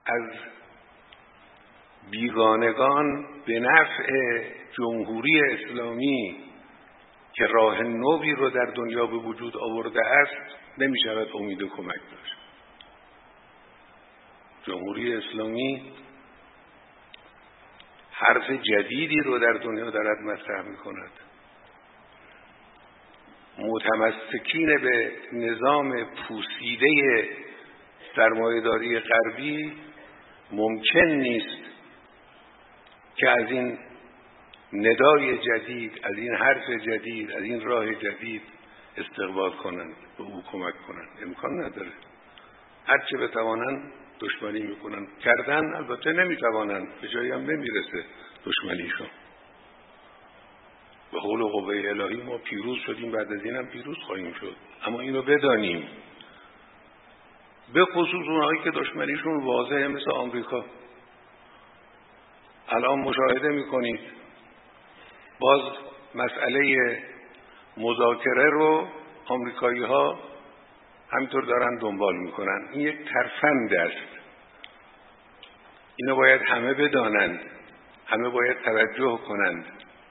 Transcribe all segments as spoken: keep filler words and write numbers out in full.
از بیگانگان به نفع جمهوری اسلامی که راه نوی رو در دنیا به وجود آورده است نمی شود امید کمک داشت. جمهوری اسلامی حرف جدیدی رو در دنیا دارد مطرح می کند. متمسکین به نظام پوسیده سرمایه‌داری غربی ممکن نیست که از این ندای جدید، از این حرف جدید، از این راه جدید استقبال کنند، به او کمک کنند. امکان نداره. هرچه بتوانند دشمنی میکنن. کردن البته نمیتوانند، به جایی هم نمیرسه دشمنیشون. به حول و قوه الهی ما پیروز شدیم، بعد از این هم پیروز خواهیم شد. اما اینو بدانیم، به خصوص اونهایی که دشمنیشون واضحه مثل آمریکا. الان مشاهده میکنید باز مسئله مذاکره رو آمریکایی ها همینطور دارن دنبال میکنن. این یک ترفند است. اینو باید همه بدانند، همه باید توجه کنند.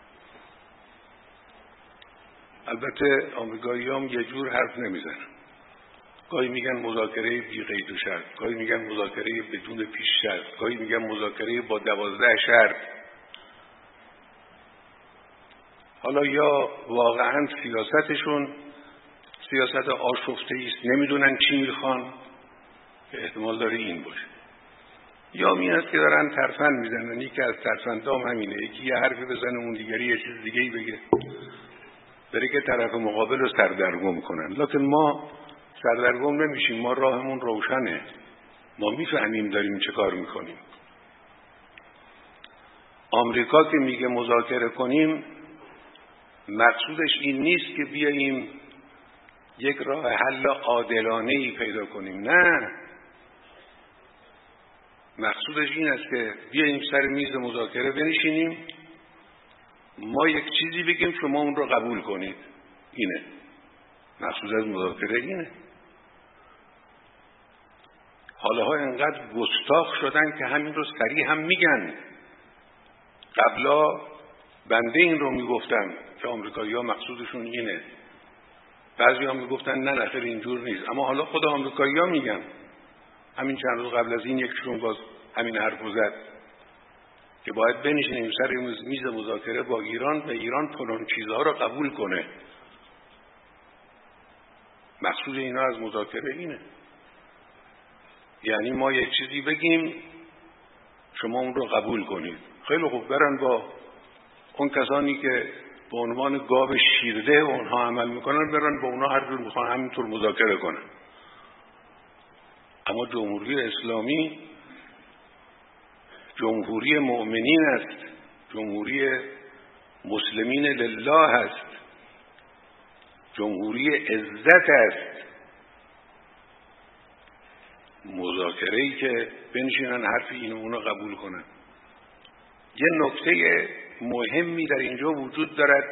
البته آمریکایی هم یه جور حرف نمیزنن. گاهی میگن مذاکره بی قید و شرط، گاهی میگن مذاکره بدون پیش شرط، گاهی میگن مذاکره با دوازده شرط. حالا یا واقعا سیاستشون سیاست آشفته‌ای است، نمیدونن چی میخوان، که احتمال داره این باشه، یا این است که دارن ترفند میزنن. یکی از ترفندام همینه، یکی یه حرفی بزنه اون دیگری یه چیز دیگه‌ای بگه، بره که طرف مقابل رو سردرگم کنن. لکن ما سردرگم نمیشیم، ما راهمون روشنه، ما میفهمیم داریم چه کار میکنیم. آمریکا که میگه مذاکره کنیم، مقصودش این نیست که بیاییم یک راه حل عادلانه‌ای پیدا کنیم. نه، مقصودش این است که بیاییم سر میز مذاکره بنشینیم، ما یک چیزی بگیم شما اون رو قبول کنید. اینه مقصود از مذاکره، اینه. حالها انقدر گستاخ شدن که همین رو صریح هم میگن. قبلا بنده این رو میگفتم که آمریکایی‌ها مقصودشون اینه، بعضی ها میگفتن نه نخیر اینجور نیست، اما حالا خود آمریکایی‌ها میگن. همین چند روز قبل از این یکشون باز همین حرفو زد که باید بنشینیم سر میز مذاکره با ایران و ایران فلان چیزها رو قبول کنه. مقصود اینا از مذاکره اینه، یعنی ما یک چیزی بگیم شما اون رو قبول کنید. خیلی خوب، برن با اون کسانی که به عنوان گاو شیرده اونها عمل میکنن، برن با اونها هر جور میخوان همینطور مذاکره کنن. اما جمهوری اسلامی جمهوری مؤمنین است، جمهوری مسلمین لله است، جمهوری عزت است. مذاکره‌ای که بنشینن حرف این و اونو قبول کنن. یه نکته مهمی در اینجا وجود دارد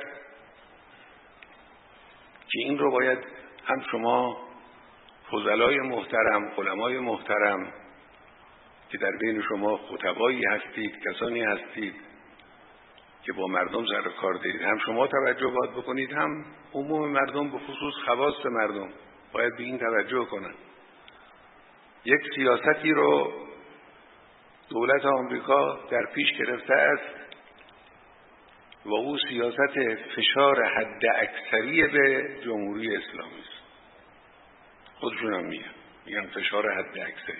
که این رو باید هم شما فضلای محترم، علمای محترم که در بین شما خطبایی هستید، کسانی هستید که با مردم سر کار دارید، هم شما توجه باید بکنید، هم عموم مردم، به خصوص خواص مردم باید به این توجه کنند. یک سیاستی رو دولت آمریکا در پیش گرفته است و او سیاست فشار حد اکثری به جمهوری اسلامی است. خودشون هم میگن میگن فشار حد اکثری.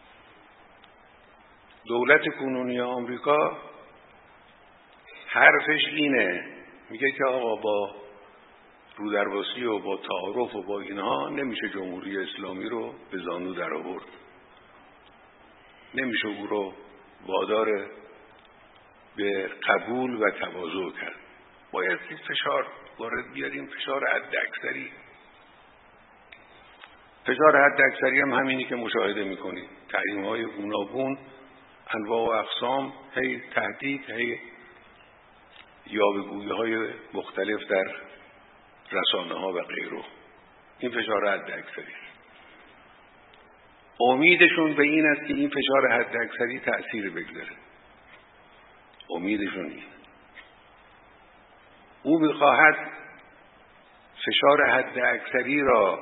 دولت کنونی آمریکا حرفش اینه، میگه که آقا با رودرواسی و با تعارف و با اینها نمیشه جمهوری اسلامی رو به زانو در آورد، نمیشه او رو وادار به قبول و تواضع کرد. باید فشار وارد بیاریم، فشار حد اکثری. فشار حد اکثری هم همینی که مشاهده میکنید، تحریم های گوناگون، انواع و اقسام، هی تهدید، هی یاوه‌گویی های مختلف در رسانه ها و غیره. این فشار حد اکثری. امیدشون به این است که این فشار حداکثری تأثیر بگذاره. امیدشون این. او میخواهد فشار حداکثری را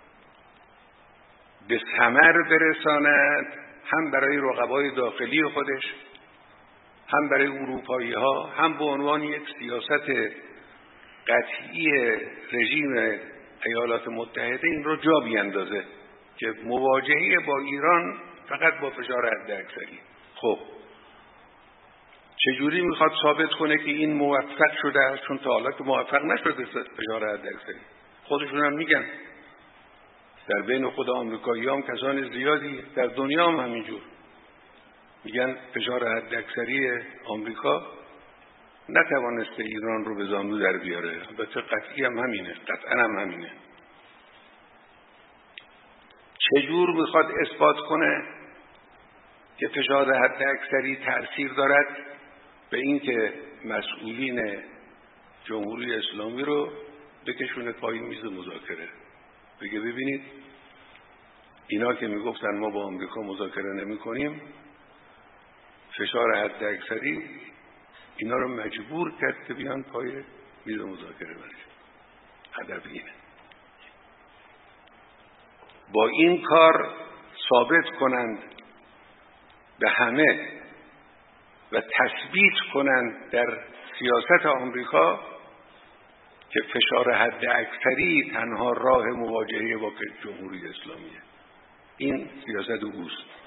به ثمر برساند، هم برای رقبای داخلی خودش، هم برای اروپایی ها، هم به عنوان یک سیاست قطعی رژیم ایالات متحده این رو جا بیندازه که مواجهه با ایران فقط با فشار حداکثری. خب چجوری میخواد ثابت کنه که این موفق شده است؟ چون تا حالا که موفق نشده فشار حداکثری. خودشون هم میگن، در بین خود آمریکایی هم کسان زیادی در دنیا هم همینجور میگن فشار حداکثری آمریکا نتوانسته ایران رو به زانو در بیاره. البته قطعی هم همینه، قطعا هم همینه. چجور میخواد اثبات کنه که فشار حداکثری تأثیر دارد؟ به این که مسئولین جمهوری اسلامی رو بکشونه پای میز مذاکره، بگه ببینید اینا که میگفتن ما با آمریکا مذاکره نمی کنیم، فشار حداکثری اینا رو مجبور کرد که بیان پای میز مذاکره برشن. هدف اینه. با این کار ثابت کنند به همه و تثبیت کنند در سیاست آمریکا که فشار حداکثری تنها راه مواجهه با جمهوری اسلامیه. این سیاست اوست.